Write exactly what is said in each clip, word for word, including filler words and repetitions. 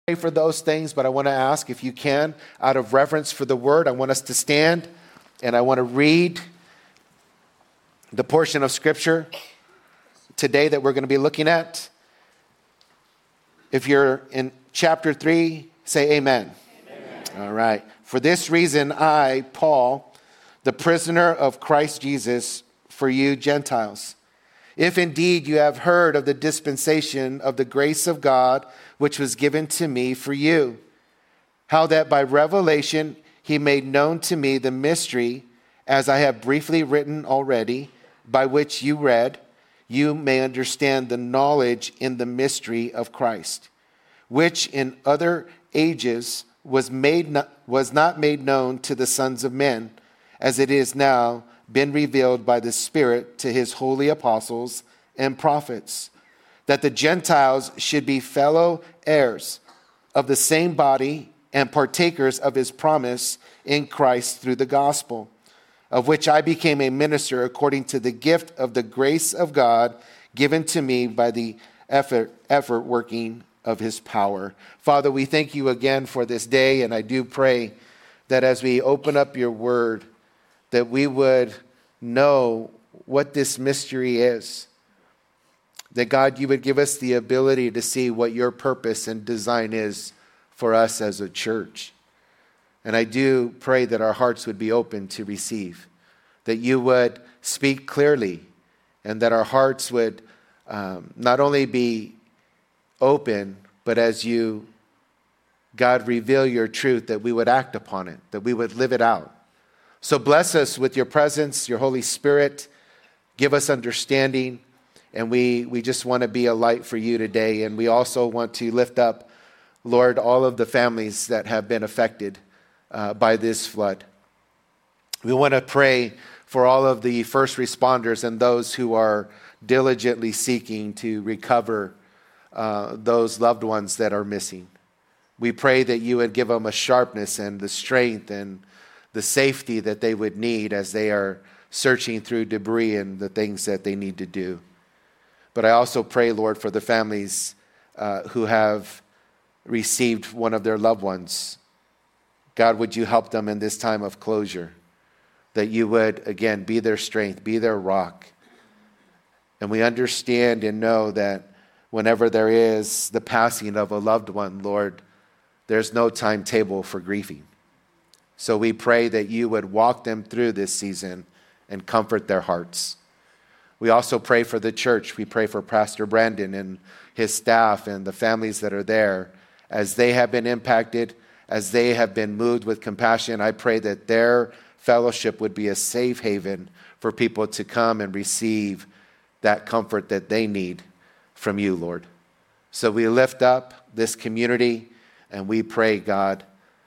for those things, but I want to ask if you can, out of reverence for the word, I want us to stand and I want to read the portion of scripture today that we're going to be looking at. If you're in chapter three, say amen. Amen. All right. For this reason, I, Paul, the prisoner of Christ Jesus, for you Gentiles, if indeed you have heard of the dispensation of the grace of God, which was given to me for you, how that by revelation he made known to me the mystery, as I have briefly written already, by which you read, you may understand the knowledge in the mystery of Christ, which in other ages was made not, was not made known to the sons of men, as it is now been revealed by the Spirit to his holy apostles and prophets, that the Gentiles should be fellow heirs of the same body and partakers of his promise in Christ through the gospel, of which I became a minister according to the gift of the grace of God given to me by the effort, effort working of his power. Father, we thank you again for this day, and I do pray that as we open up your word, that we would know what this mystery is. That God, you would give us the ability to see what your purpose and design is for us as a church. And I do pray that our hearts would be open to receive, that you would speak clearly, and that our hearts would um, not only be open, but as you, God, reveal your truth, that we would act upon it, that we would live it out. So bless us with your presence, your Holy Spirit. Give us understanding. And we, we just want to be a light for you today. And we also want to lift up, Lord, all of the families that have been affected uh, by this flood. We want to pray for all of the first responders and those who are diligently seeking to recover uh, those loved ones that are missing. We pray that you would give them a sharpness and the strength and the safety that they would need as they are searching through debris and the things that they need to do. But I also pray, Lord, for the families uh, who have received one of their loved ones. God, would you help them in this time of closure? That you would, again, be their strength, be their rock. And we understand and know that whenever there is the passing of a loved one, Lord, there's no timetable for grieving. So we pray that you would walk them through this season and comfort their hearts. We also pray for the church. We pray for Pastor Brandon and his staff and the families that are there. As they have been impacted, as they have been moved with compassion, I pray that their fellowship would be a safe haven for people to come and receive that comfort that they need from you, Lord. So we lift up this community and we pray, God,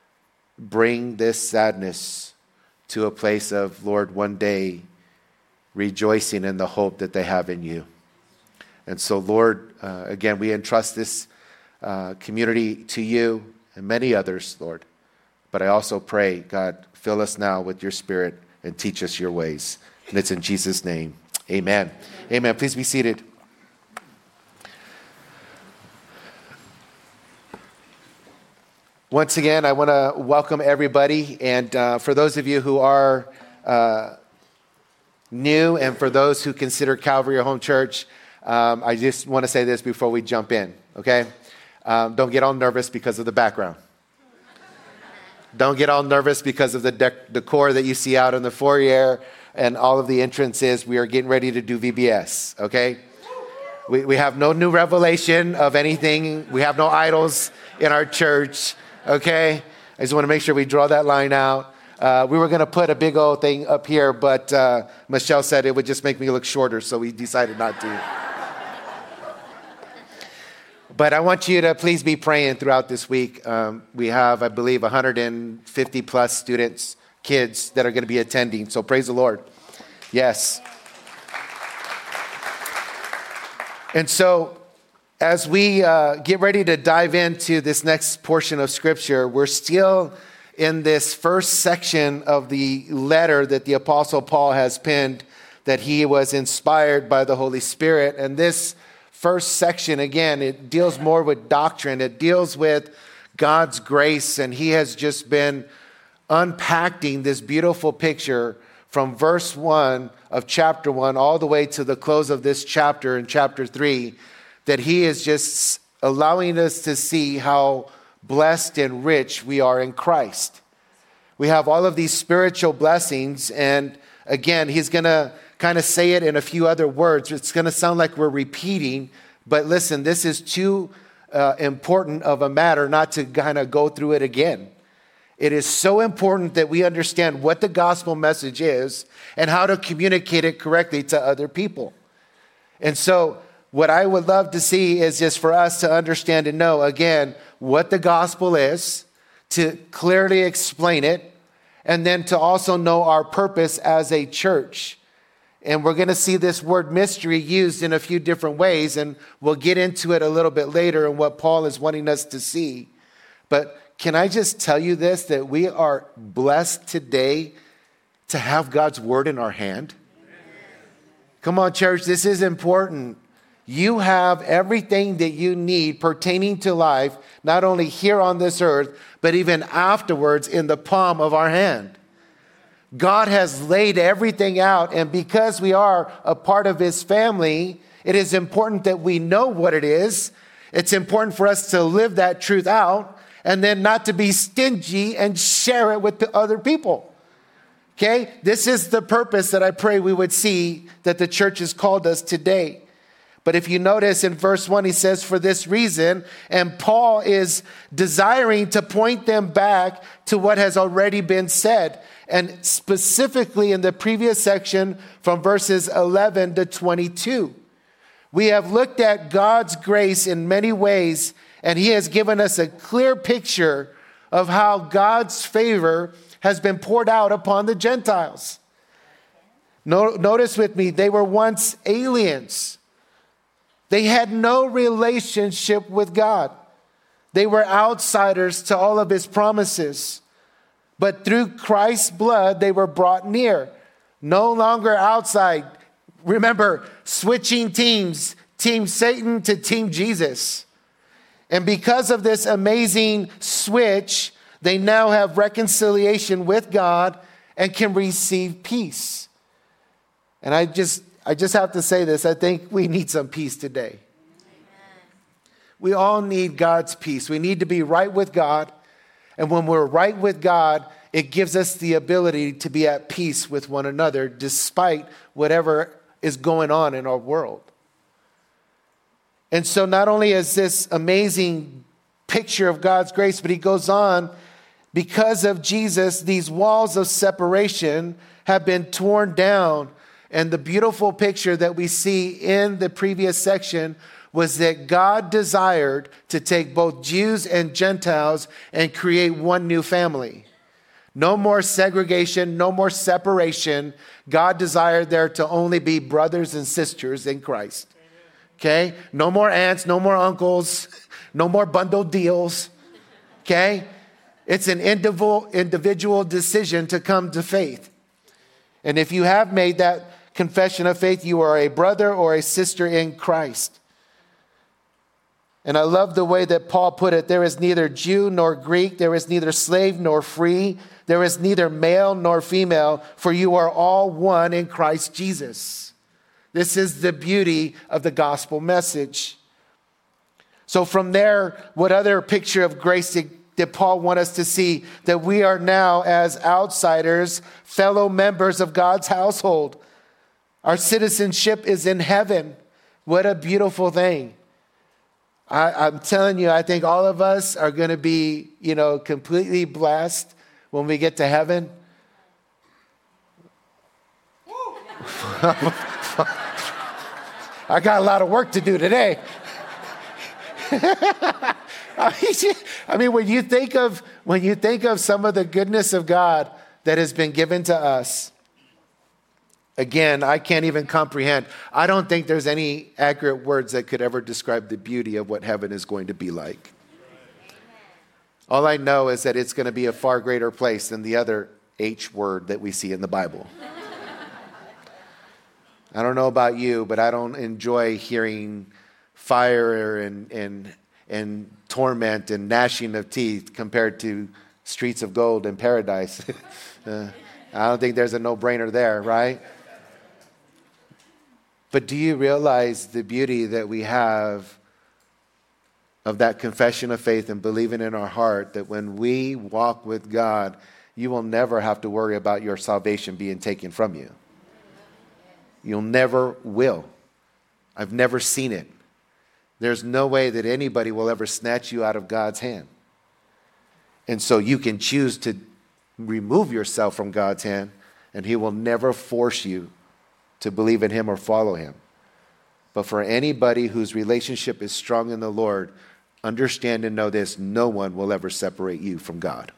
bring this sadness to a place of, Lord, one day rejoicing in the hope that they have in you. And so, Lord, uh, again, we entrust this uh, community to you and many others, Lord. But I also pray, God, fill us now with your Spirit and teach us your ways. And it's in Jesus' name. Amen. Amen. Amen. Please be seated. Once again, I want to welcome everybody. And uh, for those of you who are uh, new and for those who consider Calvary your home church, um, I just want to say this before we jump in, okay? Um, don't get all nervous because of the background. Don't get all nervous because of the dec- decor that you see out in the foyer and all of the entrances. We are getting ready to do V B S, okay? We, we have no new revelation of anything. We have no idols in our church, okay? I just want to make sure we draw that line out. Uh, we were going to put a big old thing up here, but uh, Michelle said it would just make me look shorter, so we decided not to. But I want you to please be praying throughout this week. Um, we have, I believe, one hundred fifty plus students, kids that are going to be attending. So praise the Lord. Yes. And so as we uh, get ready to dive into this next portion of Scripture, we're still in this first section of the letter that the Apostle Paul has penned, that he was inspired by the Holy Spirit. And this first section, again, it deals more with doctrine. It deals with God's grace, and he has just been unpacking this beautiful picture from verse one of chapter one all the way to the close of this chapter in chapter three, that he is just allowing us to see how blessed and rich we are in Christ. We have all of these spiritual blessings, and again, he's going to kind of say it in a few other words. It's going to sound like we're repeating, but listen, this is too uh, important of a matter not to kind of go through it again. It is so important that we understand what the gospel message is and how to communicate it correctly to other people. And so what I would love to see is just for us to understand and know, again, what the gospel is, to clearly explain it, and then to also know our purpose as a church. And we're going to see this word mystery used in a few different ways, and we'll get into it a little bit later and what Paul is wanting us to see. But can I just tell you this, that we are blessed today to have God's word in our hand? Come on, church, this is important. You have everything that you need pertaining to life, not only here on this earth, but even afterwards in the palm of our hand. God has laid everything out, and because we are a part of his family, it is important that we know what it is. It's important for us to live that truth out, and then not to be stingy and share it with the other people. Okay? This is the purpose that I pray we would see that the church has called us today. But if you notice in verse one, he says, for this reason, and Paul is desiring to point them back to what has already been said. And specifically in the previous section from verses eleven to twenty-two. We have looked at God's grace in many ways, and he has given us a clear picture of how God's favor has been poured out upon the Gentiles. Notice with me, they were once aliens. They had no relationship with God. They were outsiders to all of his promises. But through Christ's blood, they were brought near. No longer outside. Remember, switching teams, Team Satan to Team Jesus. And because of this amazing switch, they now have reconciliation with God and can receive peace. And I just I just have to say this. I think we need some peace today. Amen. We all need God's peace. We need to be right with God. And when we're right with God, it gives us the ability to be at peace with one another despite whatever is going on in our world. And so not only is this amazing picture of God's grace, but he goes on, because of Jesus, these walls of separation have been torn down. And the beautiful picture that we see in the previous section was that God desired to take both Jews and Gentiles and create one new family. No more segregation, no more separation. God desired there to only be brothers and sisters in Christ. Okay? No more aunts, no more uncles, no more bundled deals. Okay? It's an individual, individual decision to come to faith. And if you have made that confession of faith, you are a brother or a sister in Christ. And I love the way that Paul put it. There is neither Jew nor Greek. There is neither slave nor free. There is neither male nor female, for you are all one in Christ Jesus. This is the beauty of the gospel message. So from there, what other picture of grace did, did Paul want us to see? That we are now, as outsiders, fellow members of God's household. Our citizenship is in heaven. What a beautiful thing. I, I'm telling you, I think all of us are going to be, you know, completely blessed when we get to heaven. I got a lot of work to do today. I mean, when you think of when you think of some of the goodness of God that has been given to us, again, I can't even comprehend. I don't think there's any accurate words that could ever describe the beauty of what heaven is going to be like. All I know is that it's going to be a far greater place than the other H word that we see in the Bible. I don't know about you, but I don't enjoy hearing fire and and and torment and gnashing of teeth compared to streets of gold in paradise. uh, I don't think there's a no-brainer there, right? But do you realize the beauty that we have of that confession of faith and believing in our heart that when we walk with God, you will never have to worry about your salvation being taken from you. You'll never will. I've never seen it. There's no way that anybody will ever snatch you out of God's hand. And so you can choose to remove yourself from God's hand, and he will never force you to believe in him or follow him. But for anybody whose relationship is strong in the Lord, understand and know this: no one will ever separate you from God.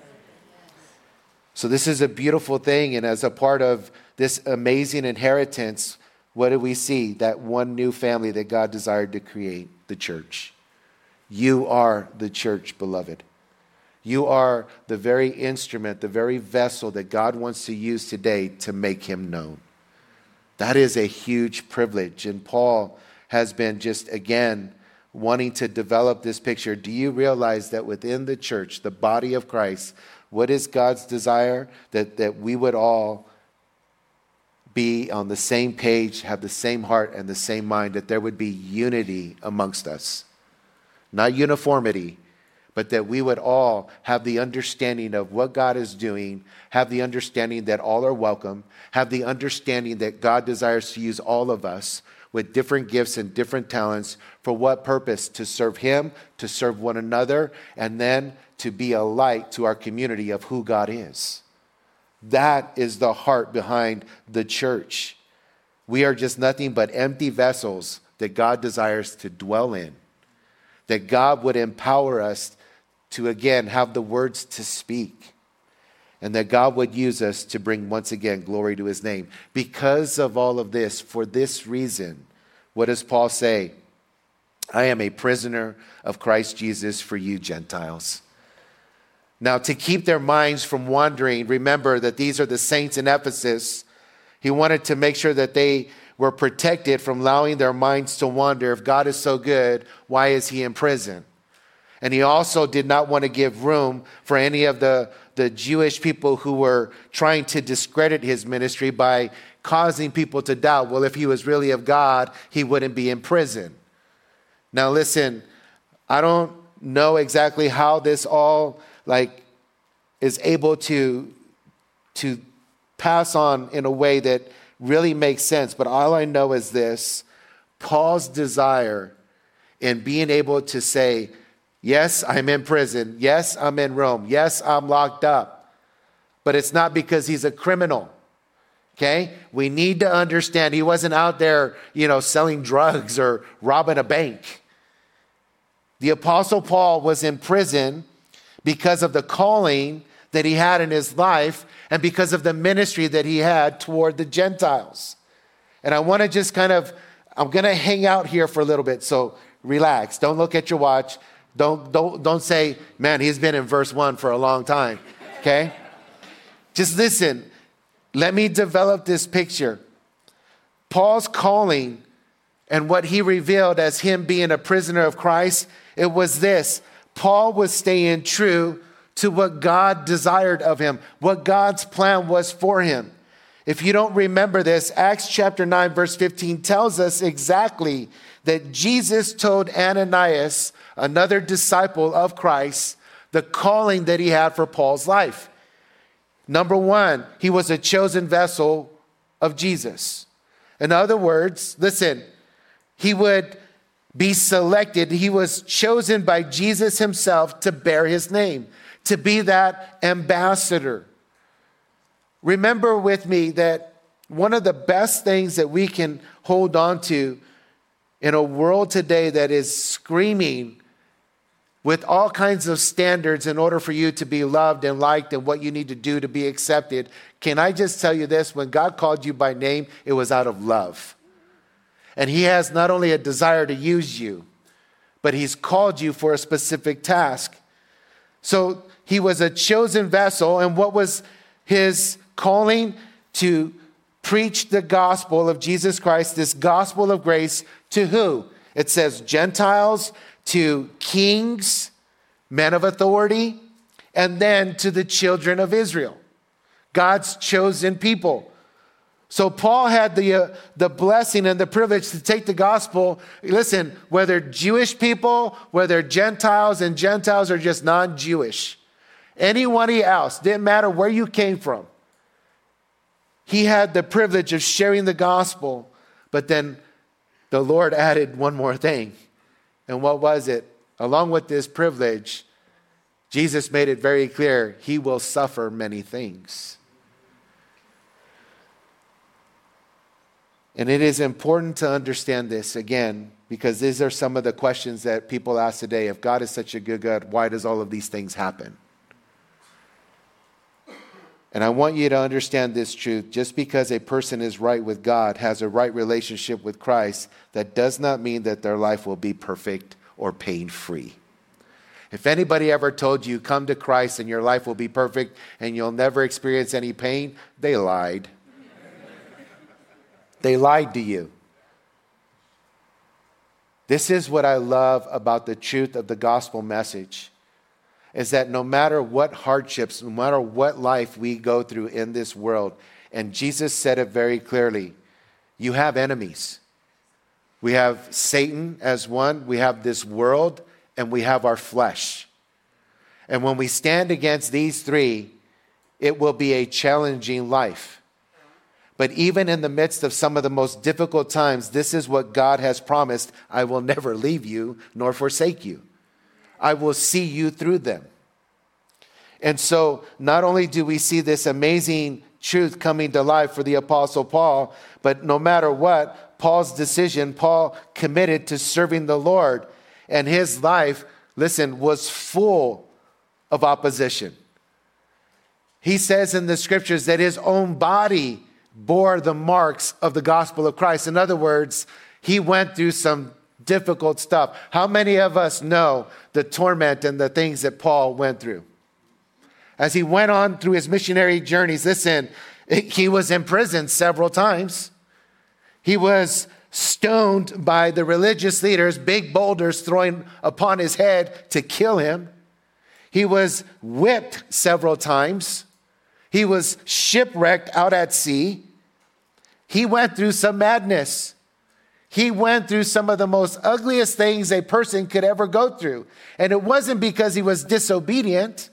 So this is a beautiful thing, and as a part of this amazing inheritance, what do we see? That one new family that God desired to create, the church. You are the church, beloved. You are the very instrument, the very vessel that God wants to use today to make him known. That is a huge privilege. And Paul has been just, again, wanting to develop this picture. Do you realize that within the church, the body of Christ, what is God's desire? That, that we would all be on the same page, have the same heart and the same mind, that there would be unity amongst us. Not uniformity, but that we would all have the understanding of what God is doing, have the understanding that all are welcome, have the understanding that God desires to use all of us with different gifts and different talents. For what purpose? To serve him, to serve one another, and then to be a light to our community of who God is. That is the heart behind the church. We are just nothing but empty vessels that God desires to dwell in. That God would empower us to, again, have the words to speak. And that God would use us to bring, once again, glory to his name. Because of all of this, for this reason, what does Paul say? I am a prisoner of Christ Jesus for you Gentiles. Now, to keep their minds from wandering, remember that these are the saints in Ephesus. He wanted to make sure that they were protected from allowing their minds to wander. If God is so good, why is he in prison? And he also did not want to give room for any of the, the Jewish people who were trying to discredit his ministry by causing people to doubt, well, if he was really of God, he wouldn't be in prison. Now, listen, I don't know exactly how this all like is able to, to pass on in a way that really makes sense. But all I know is this: Paul's desire in being able to say, yes, I'm in prison. Yes, I'm in Rome. Yes, I'm locked up. But it's not because he's a criminal. Okay? We need to understand he wasn't out there, you know, selling drugs or robbing a bank. The Apostle Paul was in prison because of the calling that he had in his life and because of the ministry that he had toward the Gentiles. And I want to just kind of, I'm going to hang out here for a little bit, so relax. Don't look at your watch. Don't, don't, don't say, man, he's been in verse one for a long time, okay? Just listen. Let me develop this picture. Paul's calling and what he revealed as him being a prisoner of Christ, it was this: Paul was staying true to what God desired of him, what God's plan was for him. If you don't remember this, Acts chapter nine, verse fifteen tells us exactly that Jesus told Ananias, another disciple of Christ, the calling that he had for Paul's life. Number one, he was a chosen vessel of Jesus. In other words, listen, he would be selected. He was chosen by Jesus himself to bear his name, to be that ambassador. Remember with me that one of the best things that we can hold on to in a world today that is screaming with all kinds of standards in order for you to be loved and liked and what you need to do to be accepted. Can I just tell you this? When God called you by name, it was out of love. And he has not only a desire to use you, but he's called you for a specific task. So he was a chosen vessel. And what was his calling? To preach the gospel of Jesus Christ, this gospel of grace, to who? It says Gentiles, to kings, men of authority, and then to the children of Israel, God's chosen people. So Paul had the, uh, the blessing and the privilege to take the gospel. Listen, whether Jewish people, whether Gentiles, and Gentiles are just non-Jewish, anybody else, didn't matter where you came from. He had the privilege of sharing the gospel, but then the Lord added one more thing. And what was it? Along with this privilege, Jesus made it very clear, he will suffer many things. And it is important to understand this again, because these are some of the questions that people ask today. If God is such a good God, why does all of these things happen? And I want you to understand this truth. Just because a person is right with God, has a right relationship with Christ, that does not mean that their life will be perfect or pain-free. If anybody ever told you, come to Christ and your life will be perfect and you'll never experience any pain, they lied. They lied to you. This is what I love about the truth of the gospel message, is that no matter what hardships, no matter what life we go through in this world, and Jesus said it very clearly, you have enemies. We have Satan as one, we have this world, and we have our flesh. And when we stand against these three, it will be a challenging life. But even in the midst of some of the most difficult times, this is what God has promised. I will never leave you nor forsake you. I will see you through them. And so not only do we see this amazing truth coming to life for the Apostle Paul, but no matter what, Paul's decision, Paul committed to serving the Lord. And his life, listen, was full of opposition. He says in the scriptures that his own body bore the marks of the gospel of Christ. In other words, he went through some difficult stuff. How many of us know the torment and the things that Paul went through? As he went on through his missionary journeys, listen, he was imprisoned several times. He was stoned by the religious leaders, big boulders thrown upon his head to kill him. He was whipped several times. He was shipwrecked out at sea. He went through some madness. He went through some of the most ugliest things a person could ever go through. And it wasn't because he was disobedient.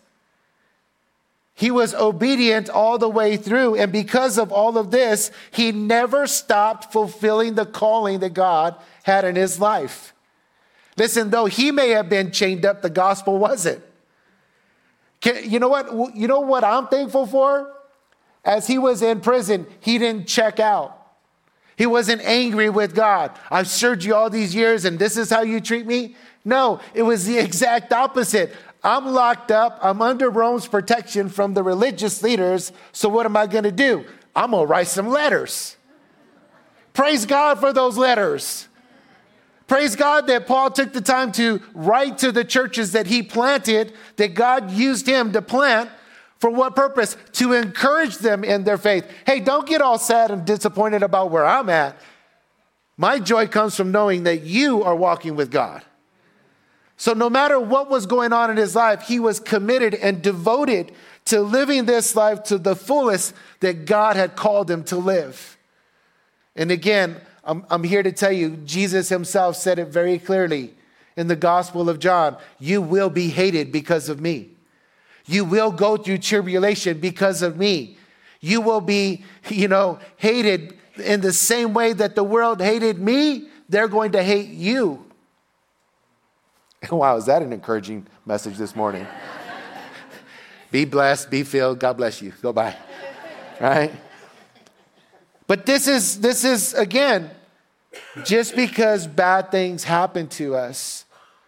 He was obedient all the way through. And because of all of this, he never stopped fulfilling the calling that God had in his life. Listen, though he may have been chained up, the gospel wasn't. Can, you know what? You know what I'm thankful for? As he was in prison, he didn't check out. He wasn't angry with God. I've served you all these years and this is how you treat me? No, it was the exact opposite. I'm locked up. I'm under Rome's protection from the religious leaders. So what am I going to do? I'm going to write some letters. Praise God for those letters. Praise God that Paul took the time to write to the churches that he planted, that God used him to plant. For what purpose? To encourage them in their faith. Hey, don't get all sad and disappointed about where I'm at. My joy comes from knowing that you are walking with God. So no matter what was going on in his life, he was committed and devoted to living this life to the fullest that God had called him to live. And again, I'm, I'm here to tell you, Jesus himself said it very clearly in the Gospel of John. You will be hated because of me. You will go through tribulation because of me. You will be, you know, hated in the same way that the world hated me. They're going to hate you. Wow, is that an encouraging message this morning? Be blessed, be filled. God bless you. Go bye. Right? But this is, this is, again, just because bad things happen to us,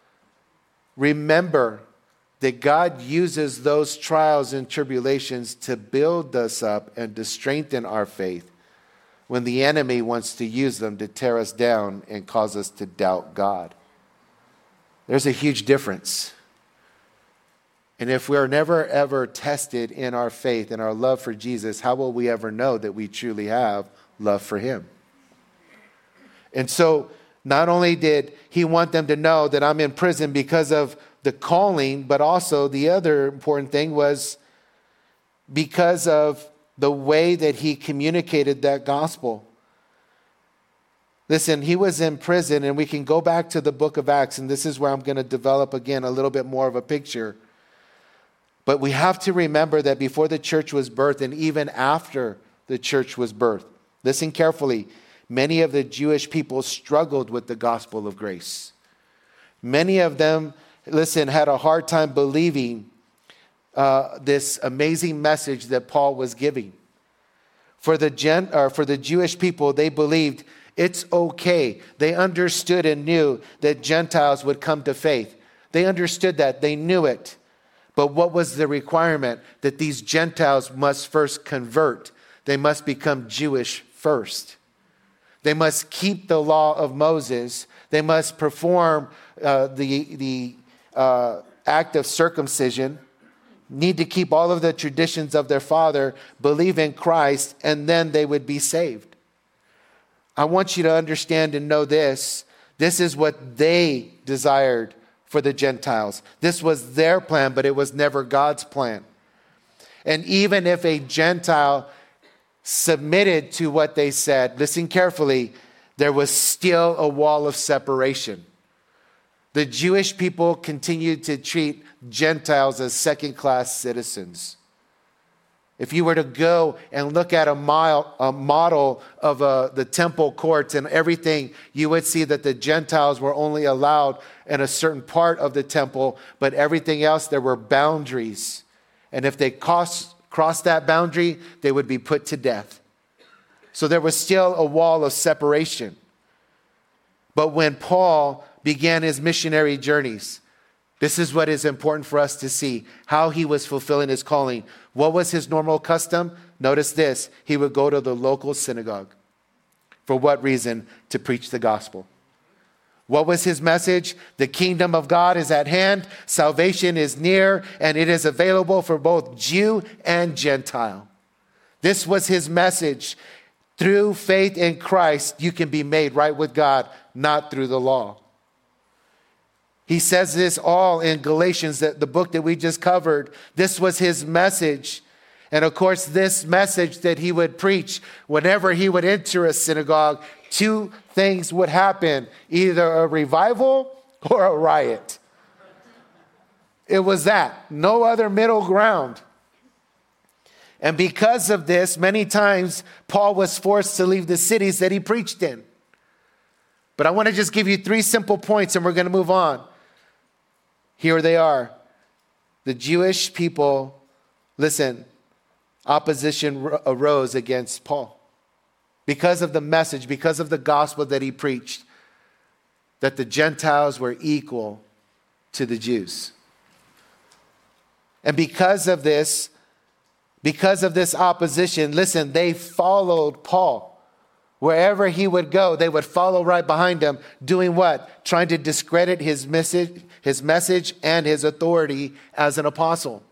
remember that God uses those trials and tribulations to build us up and to strengthen our faith when the enemy wants to use them to tear us down and cause us to doubt God. There's a huge difference. And if we're never ever tested in our faith and our love for Jesus, how will we ever know that we truly have love for him? And so Not only did he want them to know that I'm in prison because of the calling, but also the other important thing was because of the way that he communicated that gospel. Listen, he was in prison, and we can go back to the book of Acts, and this is where I'm going to develop again a little bit more of a picture. But we have to remember that before the church was birthed, and even after the church was birthed, listen carefully, many of the Jewish people struggled with the gospel of grace. Many of them, listen, had a hard time believing uh, this amazing message that Paul was giving. For the Gen, or for the Jewish people, they believed it's okay. They understood and knew that Gentiles would come to faith. They understood that. They knew it. But what was the requirement? That these Gentiles must first convert. They must become Jewish first. They must keep the law of Moses. They must perform uh, the, the uh, act of circumcision, need to keep all of the traditions of their father, believe in Christ, and then they would be saved. I want you to understand and know this. This is what they desired for the Gentiles. This was their plan, but it was never God's plan. And even if a Gentile submitted to what they said, listen carefully, there was still a wall of separation. The Jewish people continued to treat Gentiles as second-class citizens. If you were to go and look at a, mile, a model of uh, the temple courts and everything, you would see that the Gentiles were only allowed in a certain part of the temple, but everything else, there were boundaries. And if they crossed, crossed that boundary, they would be put to death. So there was still a wall of separation. But when Paul began his missionary journeys, this is what is important for us to see, how he was fulfilling his calling. What was his normal custom? Notice this. He would go to the local synagogue. For what reason? To preach the gospel. What was his message? The kingdom of God is at hand. Salvation is near, and it is available for both Jew and Gentile. This was his message. Through faith in Christ, you can be made right with God, not through the law. He says this all in Galatians, that the book that we just covered. This was his message. And of course, this message that he would preach, whenever he would enter a synagogue, two things would happen: either a revival or a riot. It was that. No other middle ground. And because of this, many times Paul was forced to leave the cities that he preached in. But I want to just give you three simple points and we're going to move on. Here they are. The Jewish people, listen, opposition arose against Paul because of the message, because of the gospel that he preached, that the Gentiles were equal to the Jews. And because of this, because of this opposition, listen, they followed Paul. Wherever he would go, they would follow right behind him, doing what? Trying to discredit his message, his message and his authority as an apostle.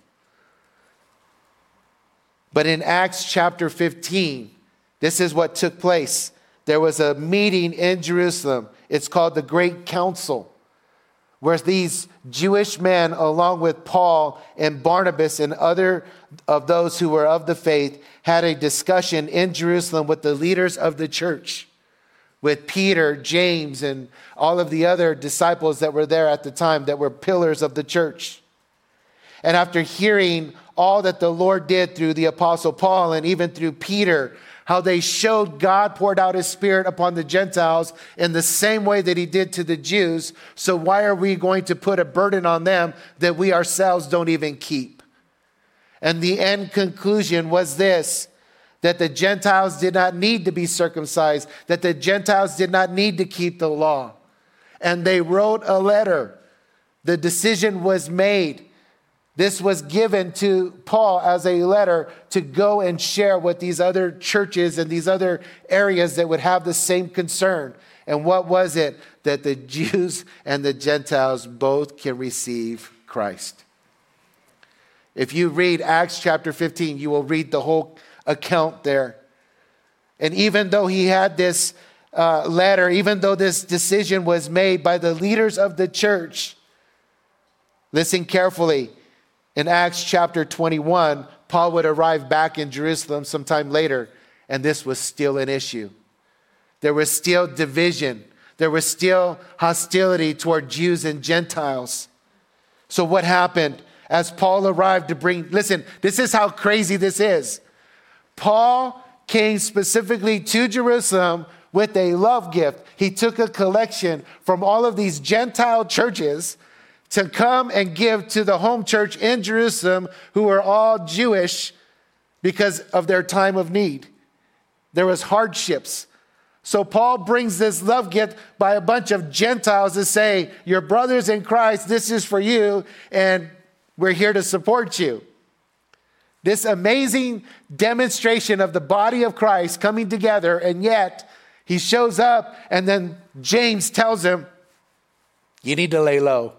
But in Acts chapter fifteen, this is what took place. There was a meeting in Jerusalem. It's called the Great Council, where these Jewish men, along with Paul and Barnabas and other of those who were of the faith, had a discussion in Jerusalem with the leaders of the church, with Peter, James, and all of the other disciples that were there at the time that were pillars of the church. And after hearing all that the Lord did through the Apostle Paul and even through Peter, how they showed God poured out his Spirit upon the Gentiles in the same way that he did to the Jews. So why are we going to put a burden on them that we ourselves don't even keep? And the end conclusion was this, that the Gentiles did not need to be circumcised, that the Gentiles did not need to keep the law. And they wrote a letter. The decision was made. This was given to Paul as a letter to go and share with these other churches and these other areas that would have the same concern. And what was it? That the Jews and the Gentiles both can receive Christ. If you read Acts chapter fifteen, you will read the whole account there. And even though he had this uh, letter, even though this decision was made by the leaders of the church, listen carefully. In Acts chapter twenty-one, Paul would arrive back in Jerusalem sometime later, and this was still an issue. There was still division. There was still hostility toward Jews and Gentiles. So what happened as Paul arrived to bring, listen, this is how crazy this is. Paul came specifically to Jerusalem with a love gift. He took a collection from all of these Gentile churches to come and give to the home church in Jerusalem, who were all Jewish because of their time of need. There was hardships. So Paul brings this love gift by a bunch of Gentiles to say, your brothers in Christ, this is for you, and we're here to support you. This amazing demonstration of the body of Christ coming together, and yet he shows up, and then James tells him, you need to lay low.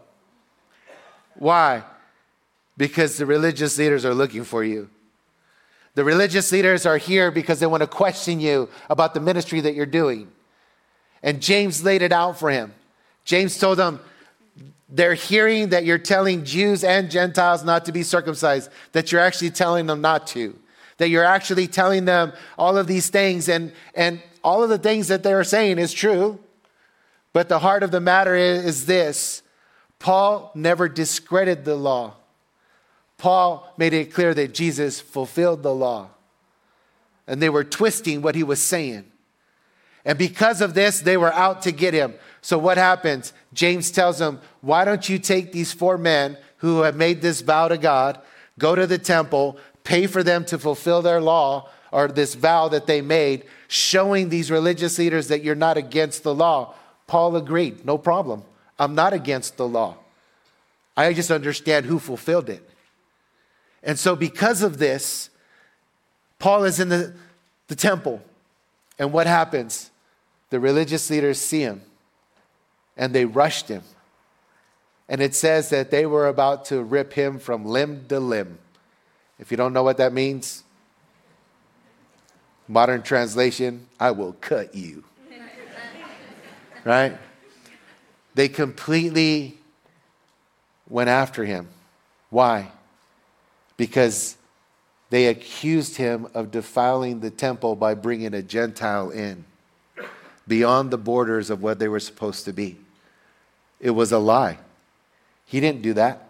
Why? Because the religious leaders are looking for you. The religious leaders are here because they want to question you about the ministry that you're doing. And James laid it out for him. James told them, they're hearing that you're telling Jews and Gentiles not to be circumcised, that you're actually telling them not to, that you're actually telling them all of these things, and, and all of the things that they're saying is true. But the heart of the matter is, is this: Paul never discredited the law. Paul made it clear that Jesus fulfilled the law. And they were twisting what he was saying. And because of this, they were out to get him. So what happens? James tells them, why don't you take these four men who have made this vow to God, go to the temple, pay for them to fulfill their law, or this vow that they made, showing these religious leaders that you're not against the law. Paul agreed, no problem. I'm not against the law. I just understand who fulfilled it. And so because of this, Paul is in the, the temple. And what happens? The religious leaders see him, and they rushed him. And it says that they were about to rip him from limb to limb. If you don't know what that means, modern translation, I will cut you. Right? They completely went after him. Why? Because they accused him of defiling the temple by bringing a Gentile in beyond the borders of what they were supposed to be. It was a lie. He didn't do that.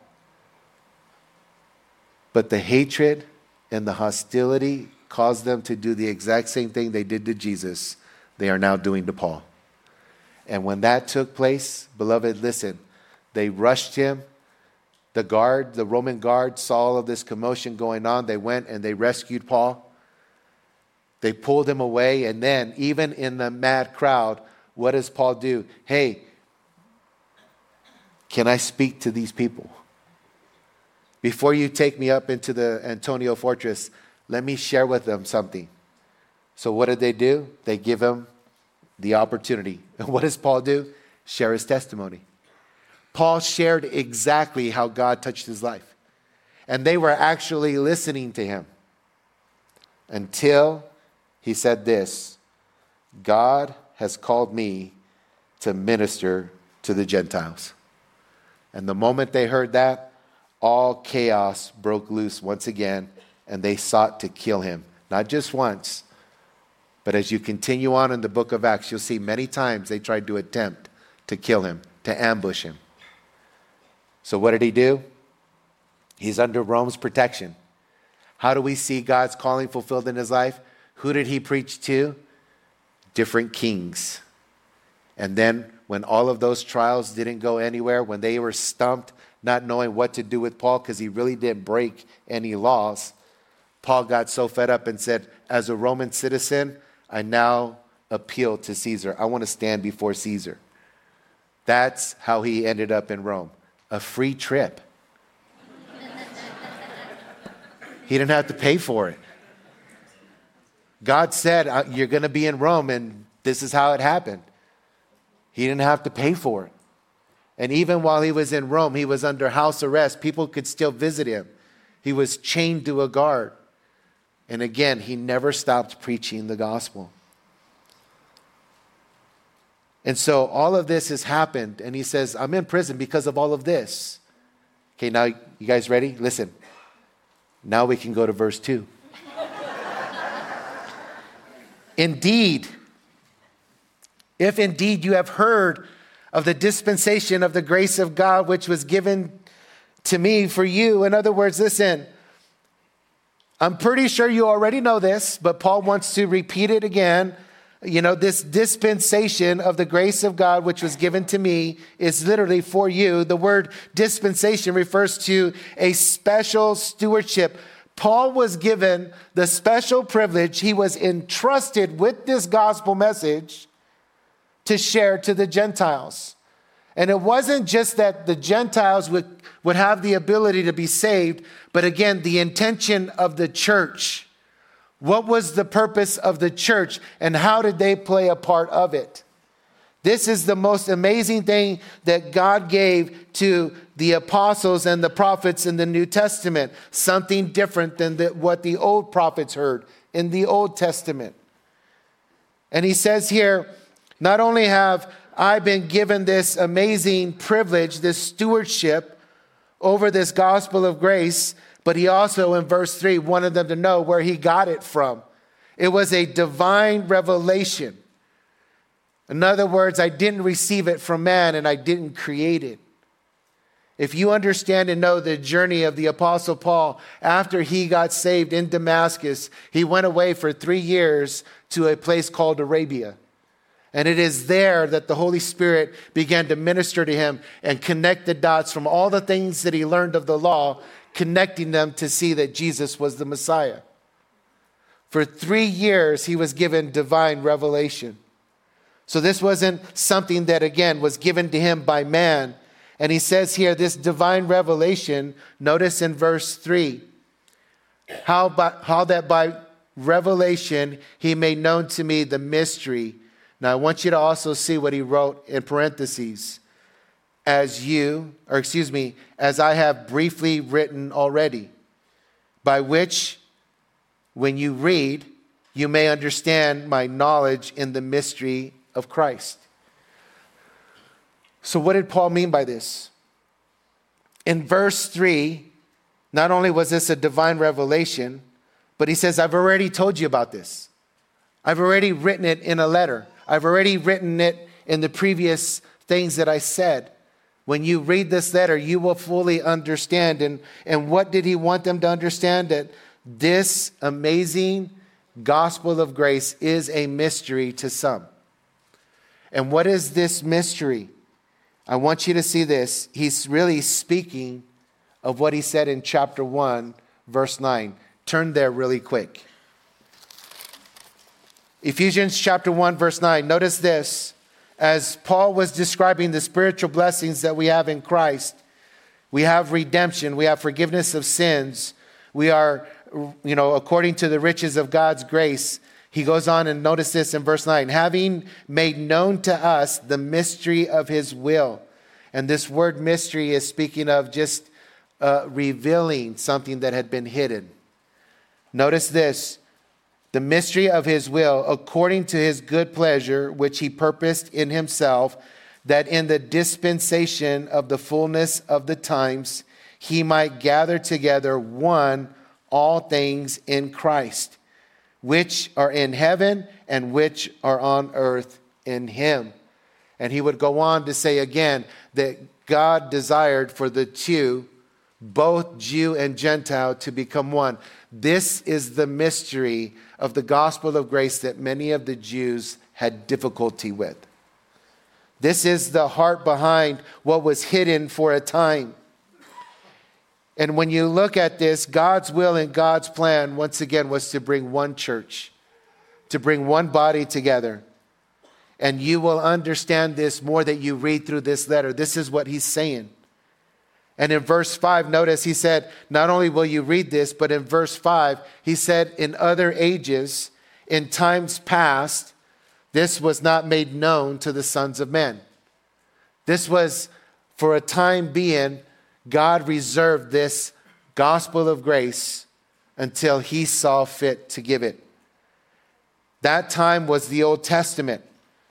But the hatred and the hostility caused them to do the exact same thing they did to Jesus. They are now doing to Paul. And when that took place, beloved, listen, they rushed him. The guard, the Roman guard, saw all of this commotion going on. They went and they rescued Paul. They pulled him away. And then, even in the mad crowd, what does Paul do? Hey, can I speak to these people? Before you take me up into the Antonia fortress, let me share with them something. So what did they do? They give him the opportunity. And what does Paul do? Share his testimony. Paul shared exactly how God touched his life. And they were actually listening to him until he said this: God has called me to minister to the Gentiles. And the moment they heard that, all chaos broke loose once again, and they sought to kill him. Not just once, but as you continue on in the book of Acts, you'll see many times they tried to attempt to kill him, to ambush him. So what did he do? He's under Rome's protection. How do we see God's calling fulfilled in his life? Who did he preach to? Different kings. And then when all of those trials didn't go anywhere, when they were stumped, not knowing what to do with Paul because he really didn't break any laws, Paul got so fed up and said, as a Roman citizen, I now appeal to Caesar. I want to stand before Caesar. That's how he ended up in Rome. A free trip. He didn't have to pay for it. God said, you're going to be in Rome, and this is how it happened. He didn't have to pay for it. And even while he was in Rome, he was under house arrest. People could still visit him. He was chained to a guard. And again, he never stopped preaching the gospel. And so all of this has happened. And he says, I'm in prison because of all of this. Okay, now you guys ready? Listen. Now we can go to verse two. Indeed, if indeed you have heard of the dispensation of the grace of God, which was given to me for you. In other words, listen, I'm pretty sure you already know this, but Paul wants to repeat it again. You know, this dispensation of the grace of God, which was given to me, is literally for you. The word dispensation refers to a special stewardship. Paul was given the special privilege. He was entrusted with this gospel message to share to the Gentiles. And it wasn't just that the Gentiles would, would have the ability to be saved, but again, the intention of the church. What was the purpose of the church and how did they play a part of it? This is the most amazing thing that God gave to the apostles and the prophets in the New Testament. Something different than the, what the old prophets heard in the Old Testament. And he says here, not only have I been given this amazing privilege, this stewardship over this gospel of grace, but he also, in verse three, wanted them to know where he got it from. It was a divine revelation. In other words, I didn't receive it from man and I didn't create it. If you understand and know the journey of the Apostle Paul, after he got saved in Damascus, he went away for three years to a place called Arabia. And it is there that the Holy Spirit began to minister to him and connect the dots from all the things that he learned of the law, connecting them to see that Jesus was the Messiah. For three years, he was given divine revelation. So this wasn't something that, again, was given to him by man. And he says here, this divine revelation, notice in verse three, how, by, how that by revelation he made known to me the mystery. Now, I want you to also see what he wrote in parentheses. As you, or excuse me, as I have briefly written already, by which, when you read, you may understand my knowledge in the mystery of Christ. So what did Paul mean by this? In verse three, not only was this a divine revelation, but he says, I've already told you about this. I've already written it in a letter. I've already written it in the previous things that I said. When you read this letter, you will fully understand. And, and what did he want them to understand? That this amazing gospel of grace is a mystery to some. And what is this mystery? I want you to see this. He's really speaking of what he said in chapter one, verse nine. Turn there really quick. Ephesians chapter one, verse nine. Notice this. As Paul was describing the spiritual blessings that we have in Christ, we have redemption, we have forgiveness of sins. We are, you know, according to the riches of God's grace. He goes on and notice this in verse nine, having made known to us the mystery of his will. And this word mystery is speaking of just uh, revealing something that had been hidden. Notice this, the mystery of his will, according to his good pleasure, which he purposed in himself, that in the dispensation of the fullness of the times, he might gather together one, all things in Christ, which are in heaven and which are on earth in him. And he would go on to say again that God desired for the two, both Jew and Gentile, to become one. This is the mystery of the gospel of grace that many of the Jews had difficulty with. This is the heart behind what was hidden for a time. And when you look at this, God's will and God's plan, once again, was to bring one church, to bring one body together. And you will understand this more that you read through this letter. This is what he's saying. And in verse five, notice he said, not only will you read this, but in verse five, he said, in other ages, in times past, this was not made known to the sons of men. This was, for a time being, God reserved this gospel of grace until he saw fit to give it. That time was the Old Testament.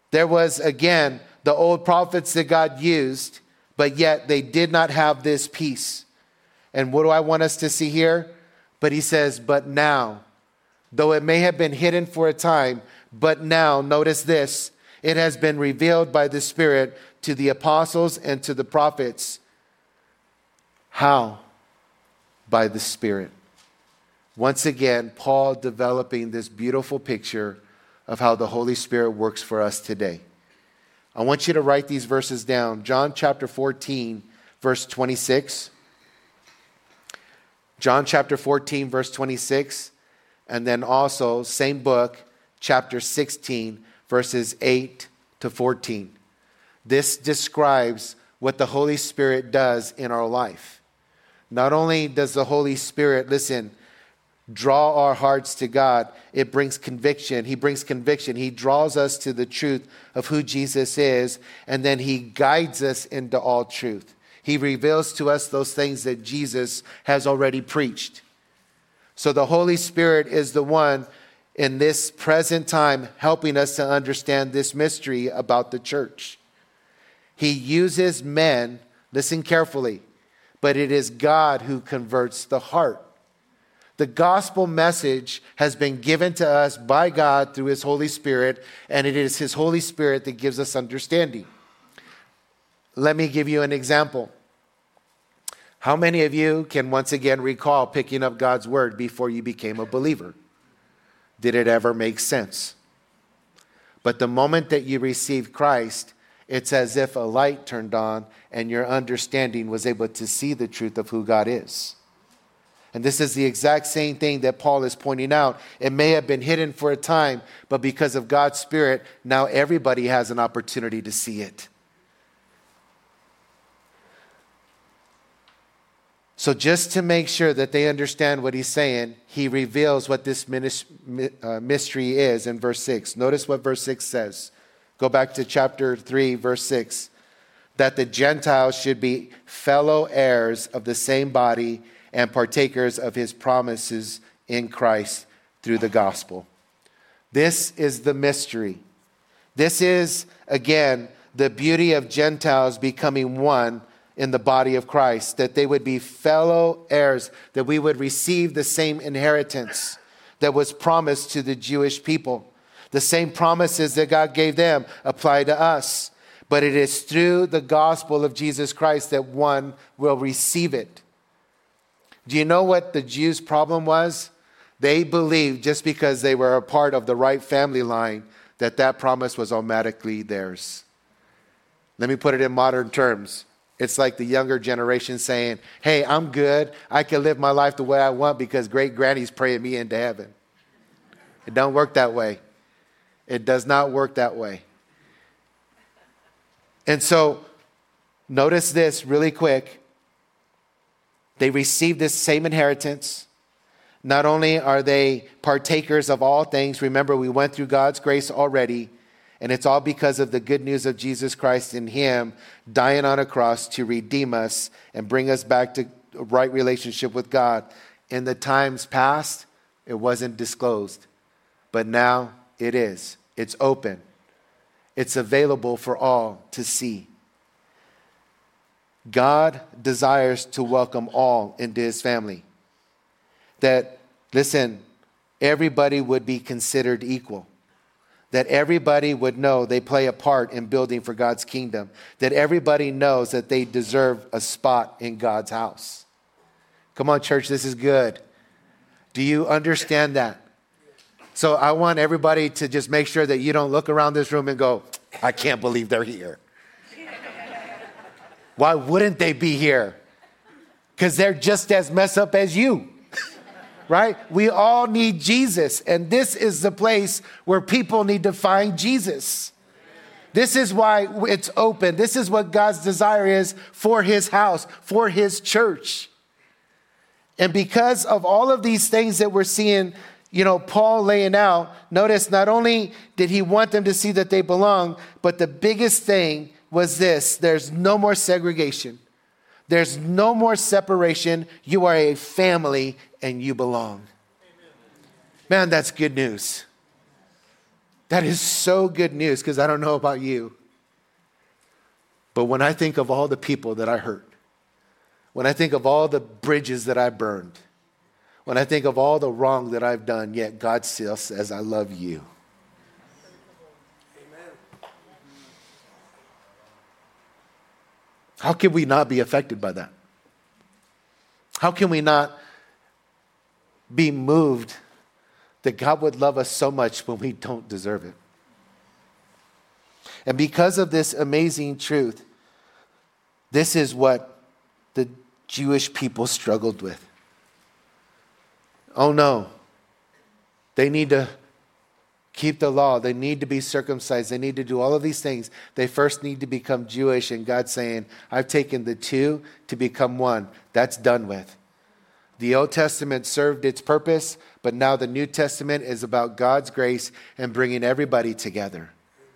There was, again, the old prophets that God used, but yet they did not have this peace. And what do I want us to see here? But he says, but now, though it may have been hidden for a time, but now, notice this, it has been revealed by the Spirit to the apostles and to the prophets. How? By the Spirit. Once again, Paul developing this beautiful picture of how the Holy Spirit works for us today. I want you to write these verses down. John chapter fourteen, verse twenty-six. John chapter fourteen, verse twenty-six. And then also, same book, chapter sixteen, verses eight to fourteen. This describes what the Holy Spirit does in our life. Not only does the Holy Spirit, listen, draw our hearts to God, it brings conviction. He brings conviction. He draws us to the truth of who Jesus is, and then he guides us into all truth. He reveals to us those things that Jesus has already preached. So the Holy Spirit is the one in this present time helping us to understand this mystery about the church. He uses men, listen carefully, but it is God who converts the heart. The gospel message has been given to us by God through his Holy Spirit, and it is his Holy Spirit that gives us understanding. Let me give you an example. How many of you can once again recall picking up God's word before you became a believer? Did it ever make sense? But the moment that you received Christ, it's as if a light turned on and your understanding was able to see the truth of who God is. And this is the exact same thing that Paul is pointing out. It may have been hidden for a time, but because of God's Spirit, now everybody has an opportunity to see it. So just to make sure that they understand what he's saying, he reveals what this mystery is in verse six. Notice what verse six says. Go back to chapter three, verse six. That the Gentiles should be fellow heirs of the same body and partakers of his promises in Christ through the gospel. This is the mystery. This is, again, the beauty of Gentiles becoming one in the body of Christ, that they would be fellow heirs, that we would receive the same inheritance that was promised to the Jewish people. The same promises that God gave them apply to us. But it is through the gospel of Jesus Christ that one will receive it. Do you know what the Jews' problem was? They believed just because they were a part of the right family line that that promise was automatically theirs. Let me put it in modern terms. It's like the younger generation saying, hey, I'm good. I can live my life the way I want because great granny's praying me into heaven. It don't work that way. It does not work that way. And so notice this really quick. They receive this same inheritance. Not only are they partakers of all things, remember we went through God's grace already, and it's all because of the good news of Jesus Christ in him dying on a cross to redeem us and bring us back to a right relationship with God. In the times past, it wasn't disclosed, but now it is. It's open. It's available for all to see. God desires to welcome all into his family. That, listen, everybody would be considered equal. That everybody would know they play a part in building for God's kingdom. That everybody knows that they deserve a spot in God's house. Come on, church, this is good. Do you understand that? So I want everybody to just make sure that you don't look around this room and go, I can't believe they're here. Why wouldn't they be here? Because they're just as messed up as you, right? We all need Jesus, and this is the place where people need to find Jesus. This is why it's open. This is what God's desire is for his house, for his church. And because of all of these things that we're seeing, you know, Paul laying out, notice not only did he want them to see that they belong, but the biggest thing was this: there's no more segregation. There's no more separation. You are a family and you belong. Amen. Man, that's good news. That is so good news, because I don't know about you. But when I think of all the people that I hurt, when I think of all the bridges that I burned, when I think of all the wrong that I've done, yet God still says, I love you. Amen. How can we not be affected by that? How can we not be moved that God would love us so much when we don't deserve it? And because of this amazing truth, this is what the Jewish people struggled with. Oh no, they need to keep the law. They need to be circumcised. They need to do all of these things. They first need to become Jewish. And God's saying, I've taken the two to become one. That's done with. The Old Testament served its purpose, but now the New Testament is about God's grace and bringing everybody together.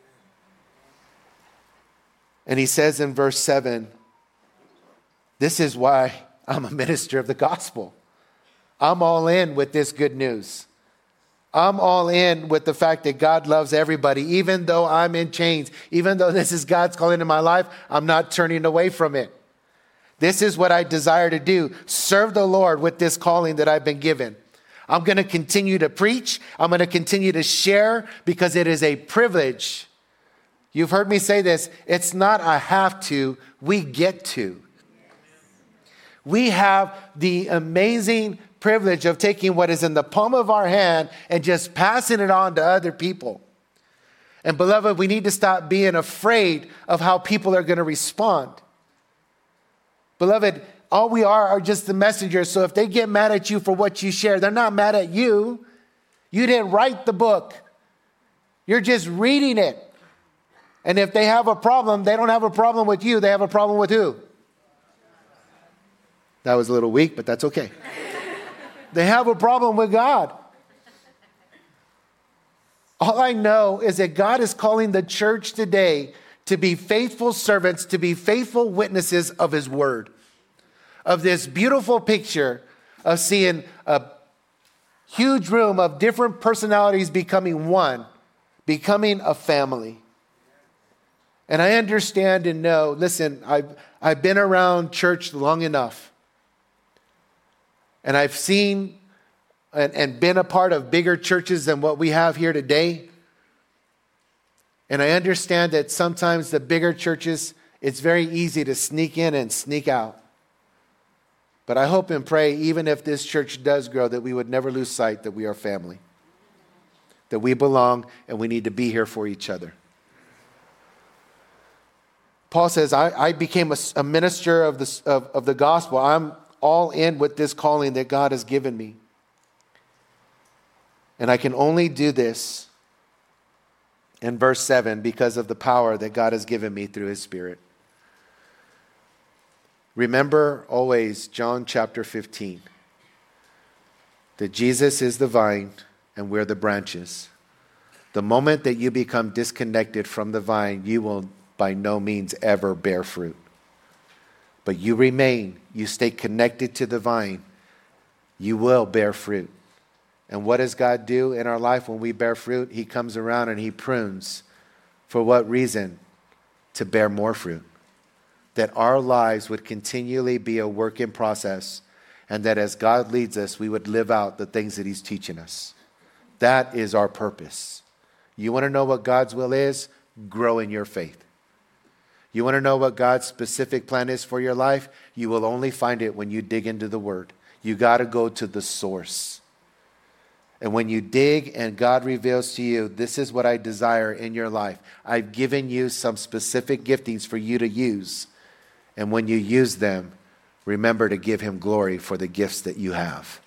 And he says in verse seven, this is why I'm a minister of the gospel. I'm all in with this good news. I'm all in with the fact that God loves everybody, even though I'm in chains, even though this is God's calling in my life, I'm not turning away from it. This is what I desire to do. Serve the Lord with this calling that I've been given. I'm going to continue to preach. I'm going to continue to share because it is a privilege. You've heard me say this. It's not a have to, we get to. We have the amazing privilege of taking what is in the palm of our hand and just passing it on to other people. And beloved, we need to stop being afraid of how people are going to respond. Beloved, all we are are just the messengers. So if they get mad at you for what you share, they're not mad at you. You didn't write the book. You're just reading it. And if they have a problem, they don't have a problem with you. They have a problem with who? That was a little weak, but that's okay. They have a problem with God. All I know is that God is calling the church today to be faithful servants, to be faithful witnesses of his word. Of this beautiful picture of seeing a huge room of different personalities becoming one, becoming a family. And I understand and know, listen, I've, I've been around church long enough. And I've seen and, and been a part of bigger churches than what we have here today. And I understand that sometimes the bigger churches, it's very easy to sneak in and sneak out. But I hope and pray, even if this church does grow, that we would never lose sight that we are family. That we belong and we need to be here for each other. Paul says, I, I became a, a minister of the, of, of the gospel. I'm all in with this calling that God has given me. And I can only do this in verse seven because of the power that God has given me through his Spirit. Remember always John chapter fifteen, that Jesus is the vine and we're the branches. The moment that you become disconnected from the vine, you will by no means ever bear fruit. But you remain, you stay connected to the vine, you will bear fruit. And what does God do in our life when we bear fruit? He comes around and he prunes. For what reason? To bear more fruit. That our lives would continually be a work in process, and that as God leads us, we would live out the things that he's teaching us. That is our purpose. You want to know what God's will is? Grow in your faith. You want to know what God's specific plan is for your life? You will only find it when you dig into the Word. You got to go to the source. And when you dig and God reveals to you, this is what I desire in your life. I've given you some specific giftings for you to use. And when you use them, remember to give him glory for the gifts that you have.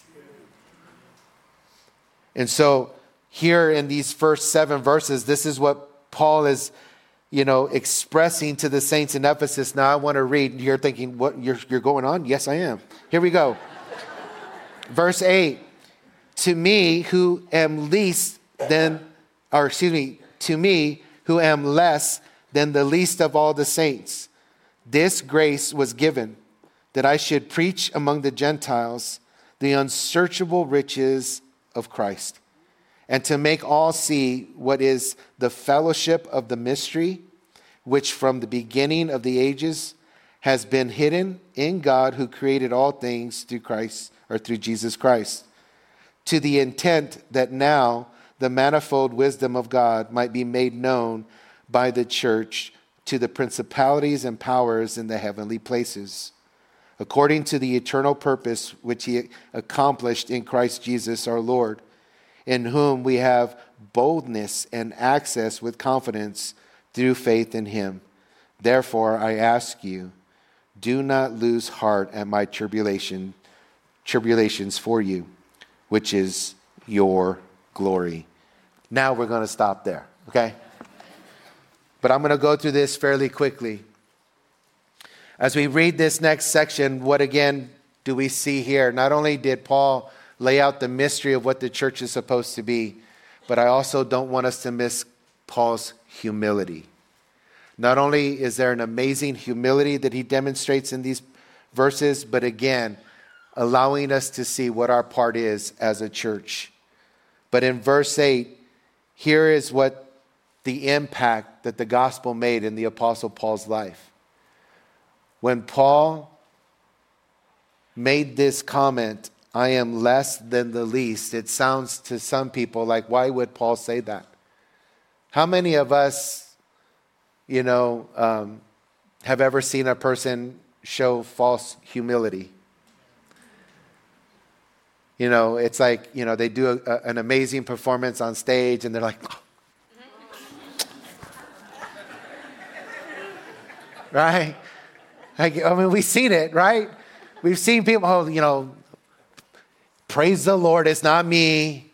And so here in these first seven verses, this is what Paul is, you know, expressing to the saints in Ephesus. Now I want to read. You're thinking, what, you're, you're going on? Yes, I am. Here we go. Verse eight. To me who am least than, or excuse me, to me who am less than the least of all the saints, this grace was given, that I should preach among the Gentiles the unsearchable riches of Christ, and to make all see what is the fellowship of the mystery, which from the beginning of the ages has been hidden in God, who created all things through Christ, or through Jesus Christ, to the intent that now the manifold wisdom of God might be made known by the church to the principalities and powers in the heavenly places, according to the eternal purpose which he accomplished in Christ Jesus our Lord, in whom we have boldness and access with confidence through faith in him. Therefore, I ask you, do not lose heart at my tribulation, tribulations for you, which is your glory. Now we're going to stop there, okay? But I'm going to go through this fairly quickly. As we read this next section, what again do we see here? Not only did Paul lay out the mystery of what the church is supposed to be, but I also don't want us to miss Paul's humility. Not only is there an amazing humility that he demonstrates in these verses, but again, allowing us to see what our part is as a church. But in verse eight, here is what the impact that the gospel made in the Apostle Paul's life. When Paul made this comment, I am less than the least, it sounds to some people like, why would Paul say that? How many of us, you know, um, have ever seen a person show false humility? You know, it's like, you know, they do a, a, an amazing performance on stage and they're like, oh. Right? Like, I mean, we've seen it, right? We've seen people, oh, you know, praise the Lord, it's not me.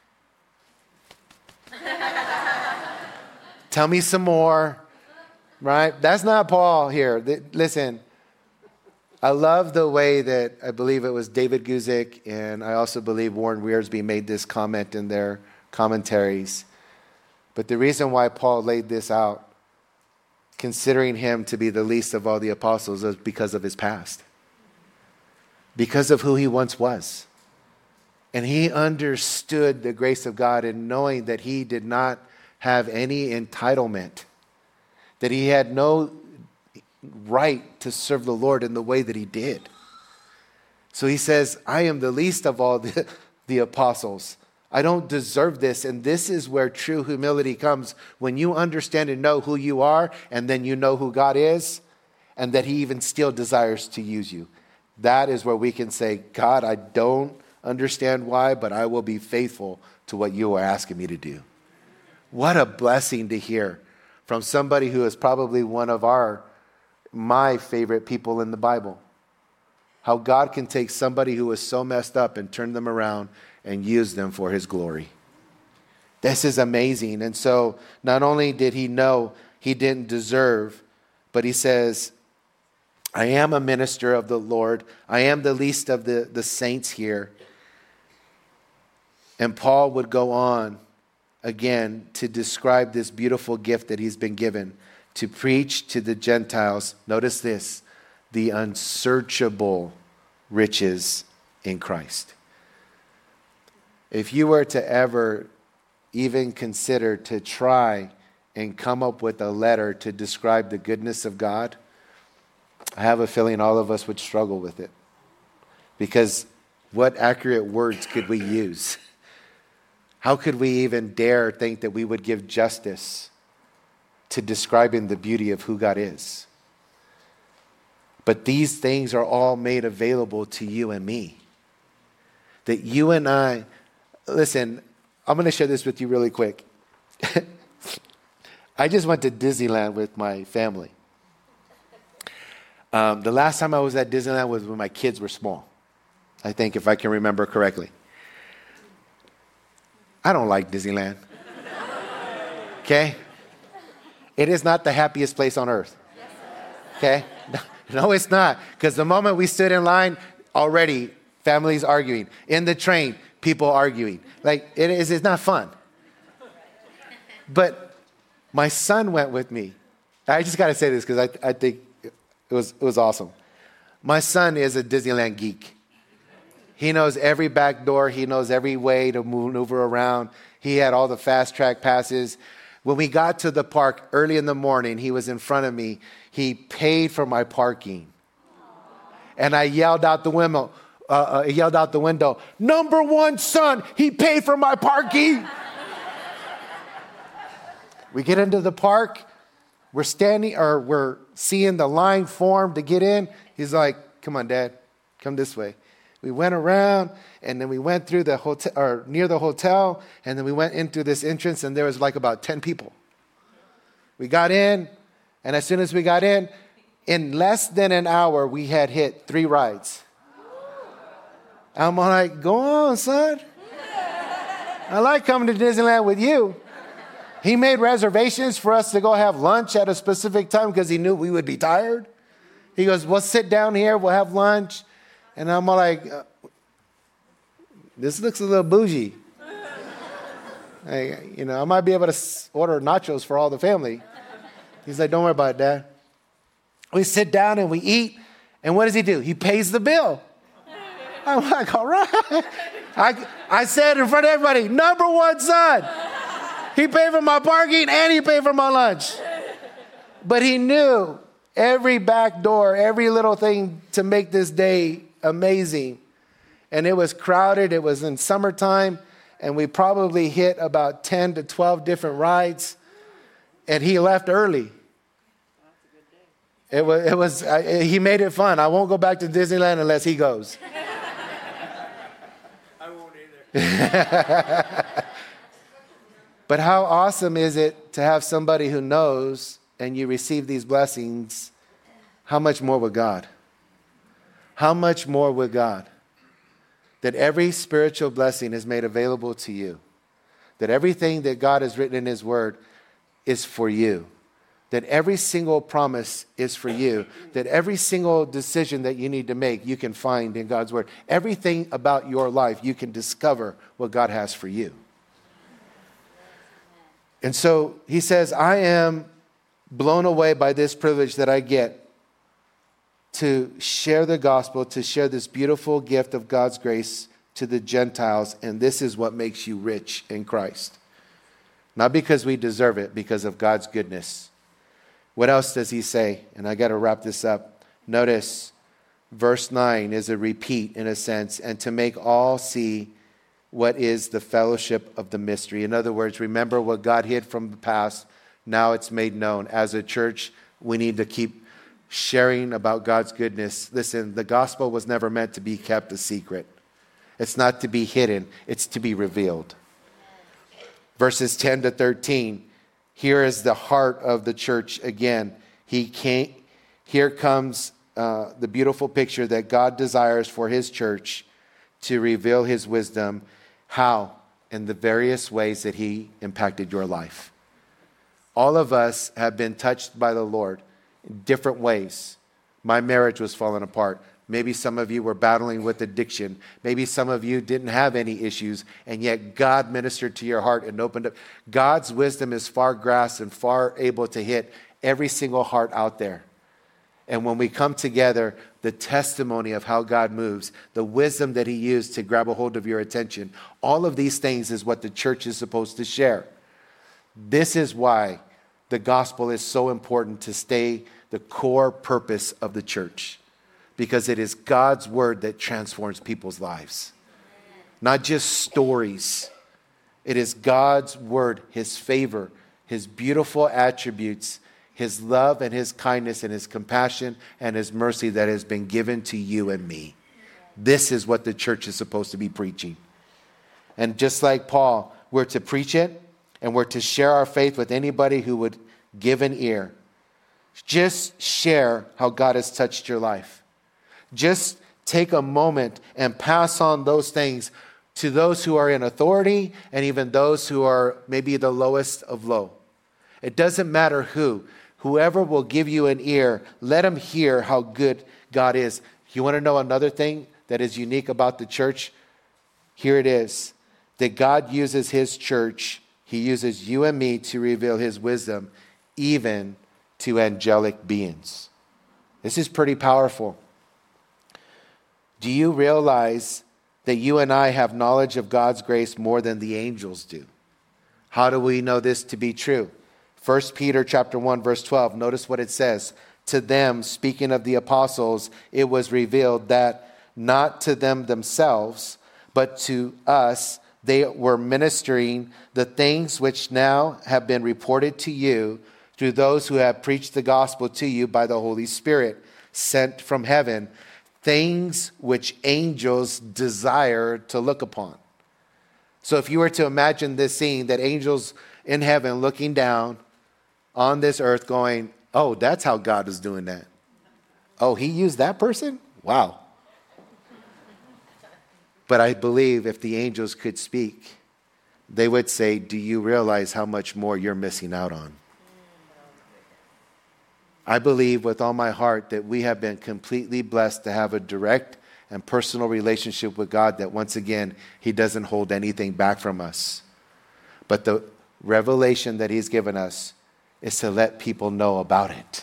Tell me some more, right? That's not Paul here. Listen, I love the way that I believe it was David Guzik and I also believe Warren Wiersbe made this comment in their commentaries. But the reason why Paul laid this out, considering him to be the least of all the apostles, is because of his past. Because of who he once was. And he understood the grace of God in knowing that he did not have any entitlement, that he had no right to serve the Lord in the way that he did. So he says, I am the least of all the, the apostles. I don't deserve this. And this is where true humility comes, when you understand and know who you are, and then you know who God is, and that he even still desires to use you. That is where we can say, God, I don't understand why, but I will be faithful to what you are asking me to do. What a blessing to hear from somebody who is probably one of our, my favorite people in the Bible. How God can take somebody who is so messed up and turn them around and use them for his glory. This is amazing. And so not only did he know he didn't deserve, but he says, I am a minister of the Lord. I am the least of the, the saints here. And Paul would go on again to describe this beautiful gift that he's been given to preach to the Gentiles. Notice this, the unsearchable riches in Christ. If you were to ever even consider to try and come up with a letter to describe the goodness of God, I have a feeling all of us would struggle with it. Because what accurate words could we use? How could we even dare think that we would give justice to describing the beauty of who God is? But these things are all made available to you and me. That you and I, listen, I'm going to share this with you really quick. I just went to Disneyland with my family. Um, the last time I was at Disneyland was when my kids were small. I think, if I can remember correctly. I don't like Disneyland. Okay? It is not the happiest place on earth. Okay? No, it's not. Because the moment we stood in line, already families arguing. In the train, people arguing. Like, it is, it's not fun. But my son went with me. I just got to say this because I, I think it was, it was awesome. My son is a Disneyland geek. He knows every back door. He knows every way to maneuver around. He had all the fast track passes. When we got to the park early in the morning, he was in front of me. He paid for my parking. And I yelled out the window, uh, uh, yelled out the window, number one son, he paid for my parking. We get into the park. We're standing, or we're seeing the line form to get in. He's like, come on, Dad, come this way. We went around, and then we went through the hotel, or near the hotel, and then we went into this entrance, and there was like about ten people. We got in, and as soon as we got in, in less than an hour, we had hit three rides. I'm like, go on, son. I like coming to Disneyland with you. He made reservations for us to go have lunch at a specific time because he knew we would be tired. He goes, we'll sit down here, we'll have lunch. And I'm like, uh, this looks a little bougie. Hey, you know, I might be able to order nachos for all the family. He's like, don't worry about it, Dad. We sit down and we eat. And what does he do? He pays the bill. I'm like, all right. I, I said in front of everybody, number one son. He paid for my parking and he paid for my lunch. But he knew every back door, every little thing to make this day amazing. And it was crowded. It was in summertime. And we probably hit about ten to twelve different rides. And he left early. It was, it was uh, he made it fun. I won't go back to Disneyland unless he goes. I won't either. But how awesome is it to have somebody who knows and you receive these blessings? How much more with God? How much more with God? That every spiritual blessing is made available to you. That everything that God has written in his word is for you. That every single promise is for you. That every single decision that you need to make, you can find in God's word. Everything about your life, you can discover what God has for you. And so he says, I am blown away by this privilege that I get to share the gospel, to share this beautiful gift of God's grace to the Gentiles. And this is what makes you rich in Christ. Not because we deserve it, because of God's goodness. What else does he say? And I got to wrap this up. Notice verse nine is a repeat in a sense. And to make all see what is the fellowship of the mystery. In other words, remember what God hid from the past. Now it's made known. As a church, we need to keep sharing about God's goodness. Listen, the gospel was never meant to be kept a secret. It's not to be hidden. It's to be revealed. Verses ten to thirteen. Here is the heart of the church again. He came, here comes uh, the beautiful picture that God desires for his church to reveal his wisdom. How? In the various ways that he impacted your life. All of us have been touched by the Lord in different ways. My marriage was falling apart. Maybe some of you were battling with addiction. Maybe some of you didn't have any issues, and yet God ministered to your heart and opened up. God's wisdom is far grasped and far able to hit every single heart out there. And when we come together, the testimony of how God moves, the wisdom that he used to grab a hold of your attention, all of these things is what the church is supposed to share. This is why the gospel is so important to stay the core purpose of the church. Because it is God's word that transforms people's lives. Not just stories. It is God's word, his favor, his beautiful attributes, his love and his kindness and his compassion and his mercy that has been given to you and me. This is what the church is supposed to be preaching. And just like Paul, we're to preach it and we're to share our faith with anybody who would give an ear. Just share how God has touched your life. Just take a moment and pass on those things to those who are in authority and even those who are maybe the lowest of low. It doesn't matter who. Whoever will give you an ear, let them hear how good God is. You want to know another thing that is unique about the church? Here it is. That God uses his church. He uses you and me to reveal his wisdom, even to angelic beings. This is pretty powerful. Do you realize that you and I have knowledge of God's grace more than the angels do? How do we know this to be true? First Peter chapter one, verse twelve. Notice what it says. To them, speaking of the apostles, it was revealed that not to them themselves, but to us, they were ministering the things which now have been reported to you through those who have preached the gospel to you by the Holy Spirit, sent from heaven, things which angels desire to look upon. So if you were to imagine this scene, that angels in heaven looking down on this earth going, oh, that's how God is doing that. Oh, he used that person? Wow. But I believe if the angels could speak, they would say, do you realize how much more you're missing out on? I believe with all my heart that we have been completely blessed to have a direct and personal relationship with God, that once again, he doesn't hold anything back from us. But the revelation that he's given us is to let people know about it.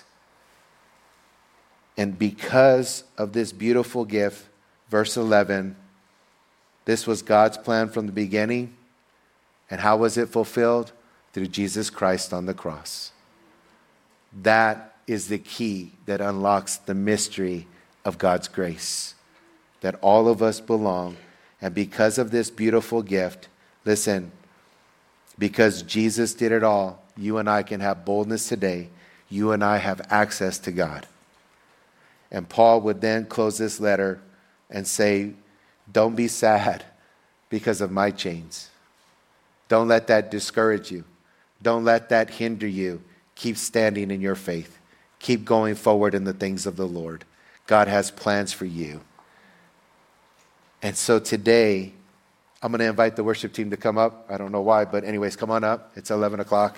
And because of this beautiful gift, verse eleven, this was God's plan from the beginning. And how was it fulfilled? Through Jesus Christ on the cross. That is the key that unlocks the mystery of God's grace. That all of us belong. And because of this beautiful gift, listen, because Jesus did it all, you and I can have boldness today. You and I have access to God. And Paul would then close this letter and say, don't be sad because of my chains. Don't let that discourage you. Don't let that hinder you. Keep standing in your faith. Keep going forward in the things of the Lord. God has plans for you. And so today, I'm going to invite the worship team to come up. I don't know why, but anyways, come on up. It's eleven o'clock.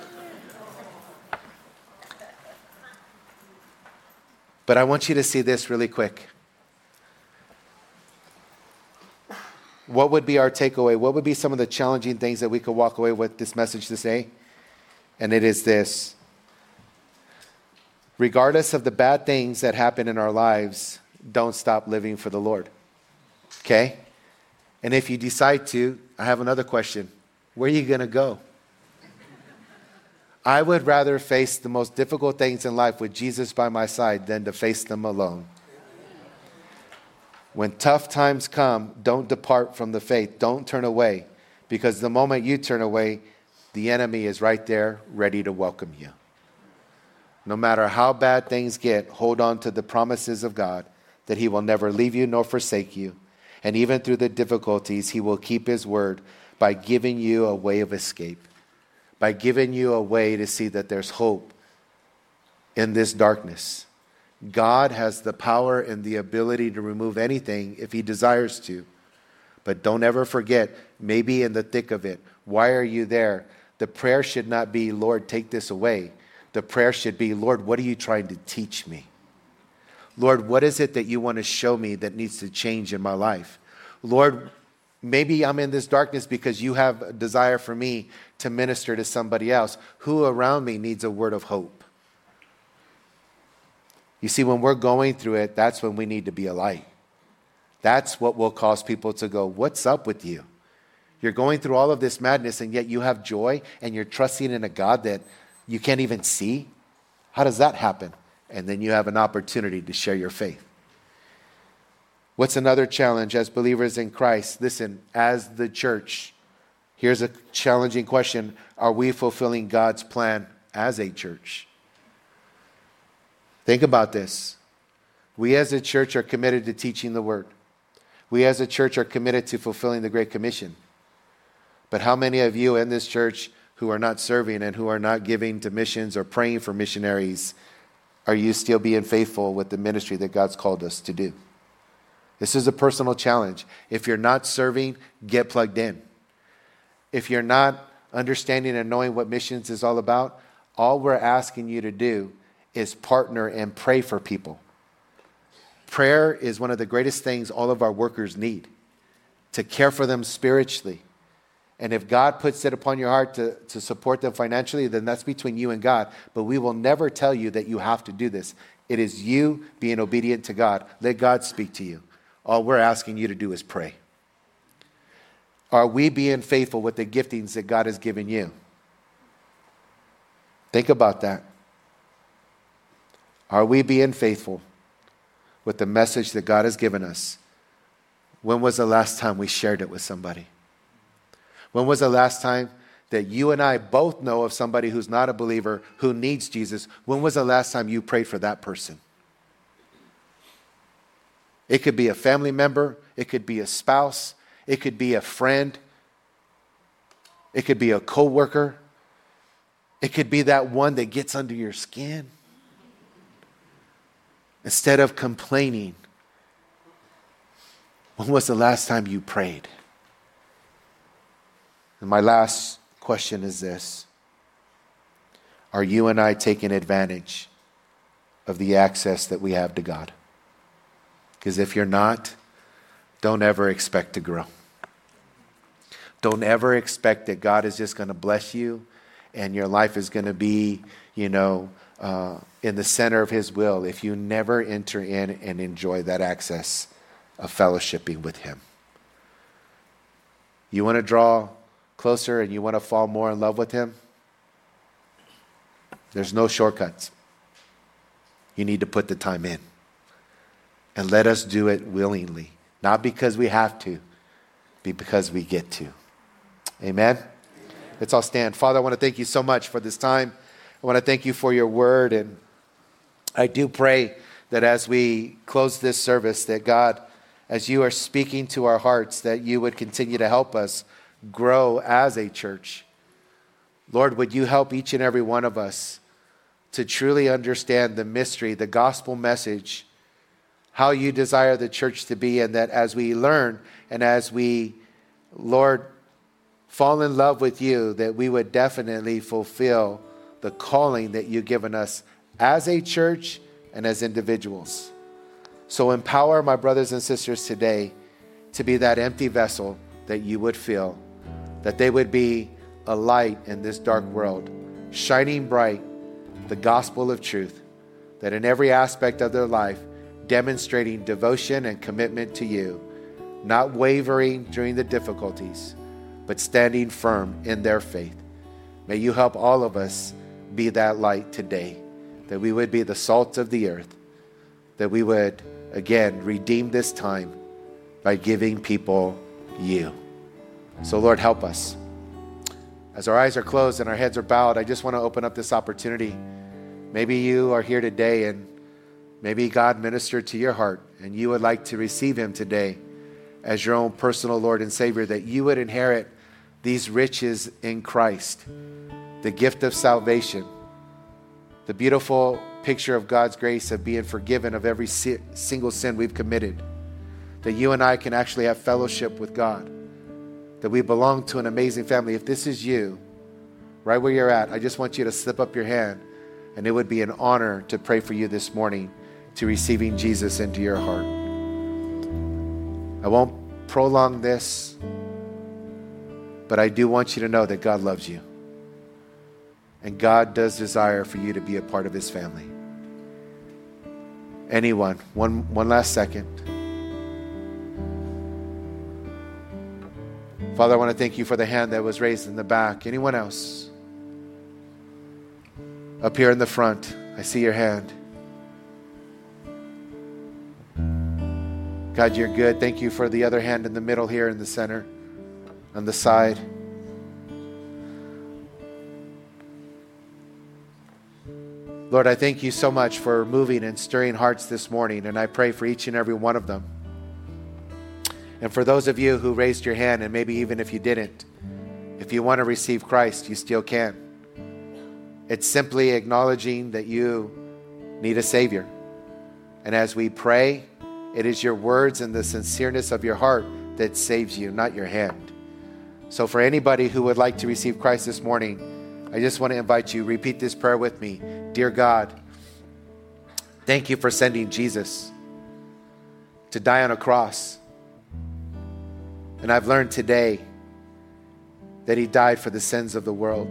But I want you to see this really quick. What would be our takeaway? What would be some of the challenging things that we could walk away with this message today? And it is this. Regardless of the bad things that happen in our lives, don't stop living for the Lord. Okay? And if you decide to, I have another question. Where are you going to go? I would rather face the most difficult things in life with Jesus by my side than to face them alone. When tough times come, don't depart from the faith. Don't turn away. Because the moment you turn away, the enemy is right there ready to welcome you. No matter how bad things get, hold on to the promises of God that he will never leave you nor forsake you. And even through the difficulties, he will keep his word by giving you a way of escape, by giving you a way to see that there's hope in this darkness. God has the power and the ability to remove anything if he desires to. But don't ever forget, maybe in the thick of it, why are you there? The prayer should not be, Lord, take this away. The prayer should be, Lord, what are you trying to teach me? Lord, what is it that you want to show me that needs to change in my life? Lord, maybe I'm in this darkness because you have a desire for me to minister to somebody else. Who around me needs a word of hope? You see, when we're going through it, that's when we need to be a light. That's what will cause people to go, what's up with you? You're going through all of this madness, and yet you have joy, and you're trusting in a God that you can't even see? How does that happen? And then you have an opportunity to share your faith. What's another challenge as believers in Christ? Listen, as the church, here's a challenging question. Are we fulfilling God's plan as a church? Think about this. We as a church are committed to teaching the word. We as a church are committed to fulfilling the Great Commission. But how many of you in this church who are not serving and who are not giving to missions or praying for missionaries, are you still being faithful with the ministry that God's called us to do? This is a personal challenge. If you're not serving, get plugged in. If you're not understanding and knowing what missions is all about, all we're asking you to do is partner and pray for people. Prayer is one of the greatest things all of our workers need, to care for them spiritually. And if God puts it upon your heart to, to support them financially, then that's between you and God. But we will never tell you that you have to do this. It is you being obedient to God. Let God speak to you. All we're asking you to do is pray. Are we being faithful with the giftings that God has given you? Think about that. Are we being faithful with the message that God has given us? When was the last time we shared it with somebody? When was the last time that you and I both know of somebody who's not a believer who needs Jesus? When was the last time you prayed for that person? It could be a family member. It could be a spouse. It could be a friend. It could be a coworker. It could be that one that gets under your skin. Instead of complaining, when was the last time you prayed? And my last question is this. Are you and I taking advantage of the access that we have to God? Because if you're not, don't ever expect to grow. Don't ever expect that God is just going to bless you and your life is going to be, you know, uh, in the center of His will if you never enter in and enjoy that access of fellowshipping with Him. You want to draw closer and you want to fall more in love with Him? There's no shortcuts. You need to put the time in. And let us do it willingly. Not because we have to, but because we get to. Amen? Let's all stand. Father, I want to thank you so much for this time. I want to thank you for your word. And I do pray that as we close this service, that God, as you are speaking to our hearts, that you would continue to help us grow as a church. Lord, would you help each and every one of us to truly understand the mystery, the gospel message, how you desire the church to be, and that as we learn and as we, Lord, fall in love with you, that we would definitely fulfill the calling that you've given us as a church and as individuals. So empower my brothers and sisters today to be that empty vessel that you would fill, that they would be a light in this dark world, shining bright the gospel of truth, that in every aspect of their life, demonstrating devotion and commitment to you, not wavering during the difficulties, but standing firm in their faith. May you help all of us be that light today, that we would be the salt of the earth, that we would, again, redeem this time by giving people you. So Lord, help us. As our eyes are closed and our heads are bowed, I just want to open up this opportunity. Maybe you are here today and maybe God ministered to your heart and you would like to receive Him today as your own personal Lord and Savior, that you would inherit these riches in Christ, the gift of salvation, the beautiful picture of God's grace of being forgiven of every si- single sin we've committed, that you and I can actually have fellowship with God, that we belong to an amazing family. If this is you, right where you're at, I just want you to slip up your hand, and it would be an honor to pray for you this morning to receiving Jesus into your heart. I won't prolong this, but I do want you to know that God loves you. And God does desire for you to be a part of His family. Anyone, one, one last second. Father, I want to thank you for the hand that was raised in the back. Anyone else? Up here in the front, I see your hand. God, you're good. Thank you for the other hand in the middle here in the center, on the side. Lord, I thank you so much for moving and stirring hearts this morning, and I pray for each and every one of them. And for those of you who raised your hand, and maybe even if you didn't, if you want to receive Christ, you still can. It's simply acknowledging that you need a Savior. And as we pray, it is your words and the sincereness of your heart that saves you, not your hand. So for anybody who would like to receive Christ this morning, I just want to invite you, repeat this prayer with me. Dear God, thank you for sending Jesus to die on a cross. And I've learned today that He died for the sins of the world.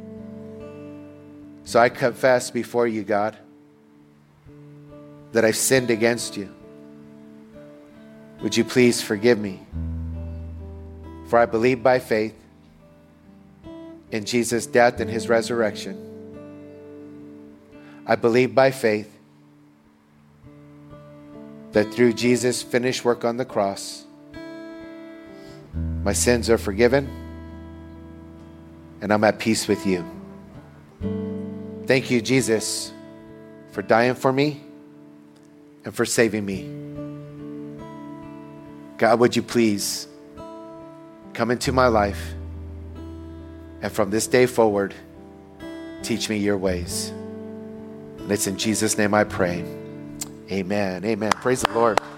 So I confess before you, God, that I've sinned against you. Would you please forgive me? For I believe by faith in Jesus' death and his resurrection. I believe by faith that through Jesus' finished work on the cross, my sins are forgiven and I'm at peace with you. Thank you, Jesus, for dying for me and for saving me. God, would you please come into my life and from this day forward, teach me your ways. And it's in Jesus' name I pray. Amen. Amen. Praise the Lord.